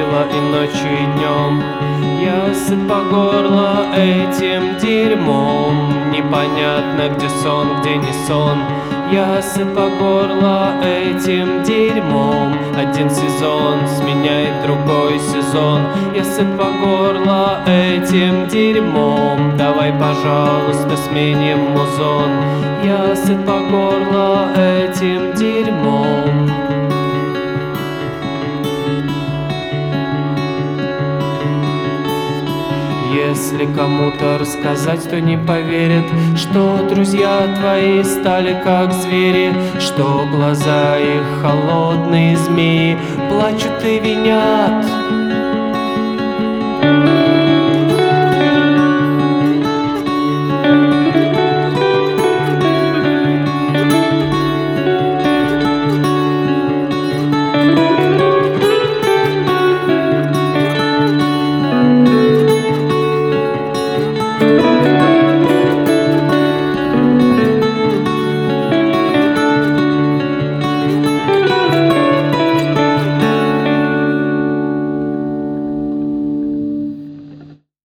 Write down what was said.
мучила и ночью, и днем. Я сыт по горло этим дерьмом. Непонятно, где сон, где не сон. Я сыт по горло этим дерьмом. Один сезон сменяет другой сезон. Я сыт по горло этим дерьмом. Давай, пожалуйста, сменим музон. Я сыт по горло этим дерьмом. Если кому-то рассказать, то не поверят, что друзья твои стали как звери, что глаза их холодные змеи плачут и винят.